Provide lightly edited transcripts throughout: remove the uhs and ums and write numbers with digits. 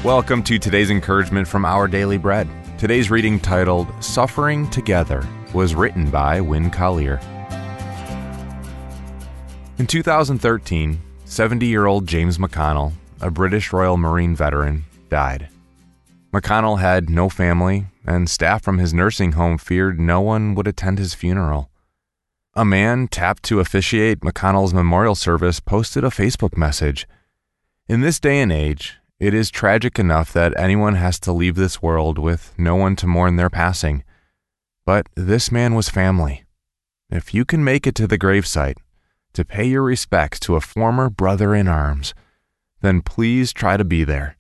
Welcome to today's encouragement from Our Daily Bread. Today's reading, titled Suffering Together, was written by Win Collier. In 2013, 70-year-old James McConnell, a British Royal Marine veteran, died. McConnell had no family, and staff from his nursing home feared no one would attend his funeral. A man tapped to officiate McConnell's memorial service posted a Facebook message. In this day and age, it is tragic enough that anyone has to leave this world with no one to mourn their passing. But this man was family. If you can make it to the gravesite to pay your respects to a former brother in arms, then please try to be there.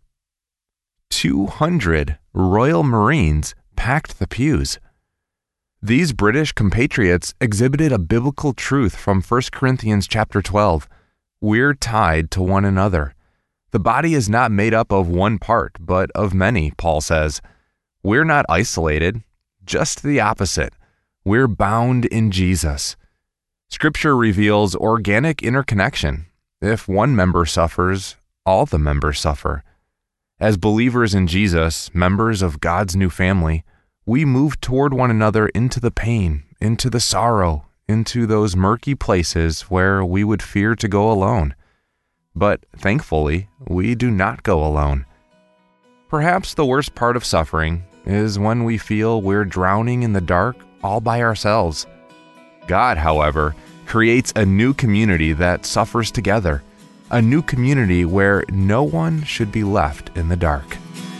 200 Royal Marines packed the pews. These British compatriots exhibited a biblical truth from 1 Corinthians chapter 12. We're tied to one another. The body is not made up of one part, but of many, Paul says. We're not isolated, just the opposite. We're bound in Jesus. Scripture reveals organic interconnection. If one member suffers, all the members suffer. As believers in Jesus, members of God's new family, we move toward one another into the pain, into the sorrow, into those murky places where we would fear to go alone. But thankfully, we do not go alone. Perhaps the worst part of suffering is when we feel we're drowning in the dark all by ourselves. God, however, creates a new community that suffers together, a new community where no one should be left in the dark.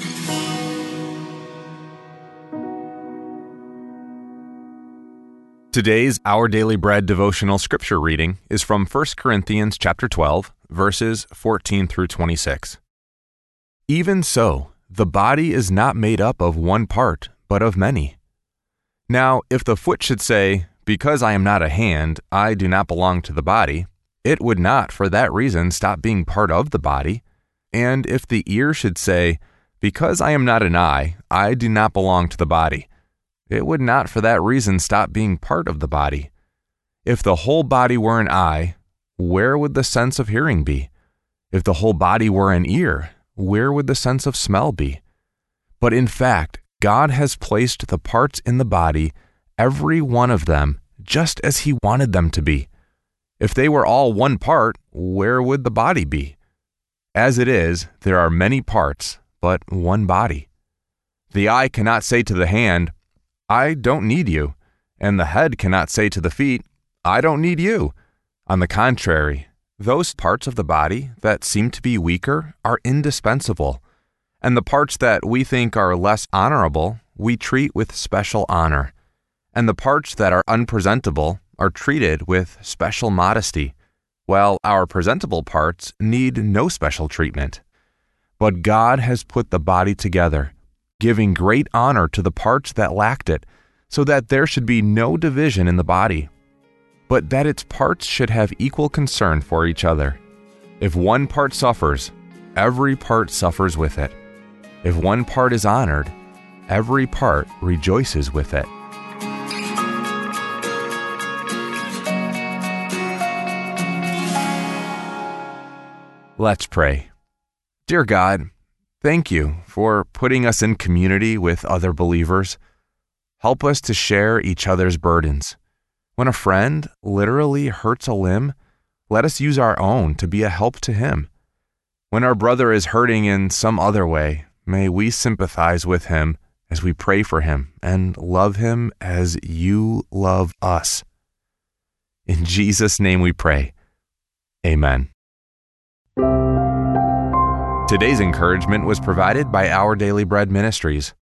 Today's Our Daily Bread devotional scripture reading is from 1 Corinthians chapter 12, verses 14 through 26. Even so, the body is not made up of one part, but of many. Now, if the foot should say, "Because I am not a hand, I do not belong to the body," it would not for that reason stop being part of the body. And if the ear should say, "Because I am not an eye, I do not belong to the body," it would not for that reason stop being part of the body. If the whole body were an eye, where would the sense of hearing be? If the whole body were an ear, where would the sense of smell be? But in fact, God has placed the parts in the body, every one of them, just as He wanted them to be. If they were all one part, where would the body be? As it is, there are many parts, but one body. The eye cannot say to the hand, "I don't need you," and the head cannot say to the feet, "I don't need you." On the contrary, those parts of the body that seem to be weaker are indispensable, and the parts that we think are less honorable we treat with special honor, and the parts that are unpresentable are treated with special modesty, while our presentable parts need no special treatment. But God has put the body together, giving great honor to the parts that lacked it, so that there should be no division in the body, but that its parts should have equal concern for each other. If one part suffers, every part suffers with it. If one part is honored, every part rejoices with it. Let's pray. Dear God, thank you for putting us in community with other believers. Help us to share each other's burdens. When a friend literally hurts a limb, let us use our own to be a help to him. When our brother is hurting in some other way, may we sympathize with him as we pray for him and love him as you love us. In Jesus' name we pray. Amen. Today's encouragement was provided by Our Daily Bread Ministries.